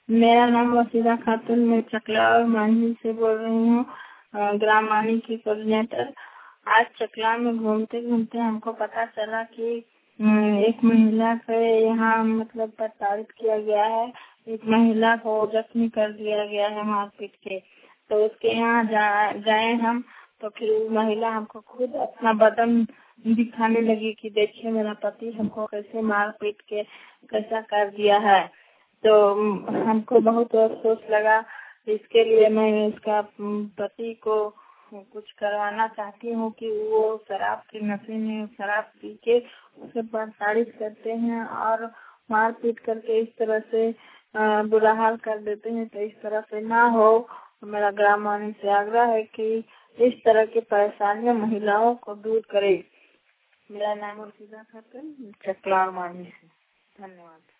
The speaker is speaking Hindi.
मेरा नाम वसीला खातून, मैं चकला और मांझी से बोल रही हूँ, ग्राम वाणी की कोऑर्डिनेटर। आज चकला में घूमते घूमते हमको पता चला कि एक महिला के यहाँ मतलब प्रताड़ित किया गया है। एक महिला को जख्मी कर दिया गया है मारपीट के। तो उसके यहाँ गए हम, तो फिर वो महिला हमको खुद अपना बदन दिखाने लगी कि देखिए मेरा पति हमको कैसे मारपीट के कैसा कर दिया है। तो हमको बहुत अफसोस लगा। इसके लिए मैं इसका पति को कुछ करवाना चाहती हूँ कि वो शराब के नशे में शराब पी के उसे प्रताड़ित करते हैं और मारपीट करके इस तरह से बुरा हाल कर देते हैं। तो इस तरह से ना हो। मेरा ग्राम वाणी से आग्रह है कि इस तरह की परेशानियां महिलाओं को दूर करे। मेरा नाम वसीला खातून, चकला वाणी से। धन्यवाद।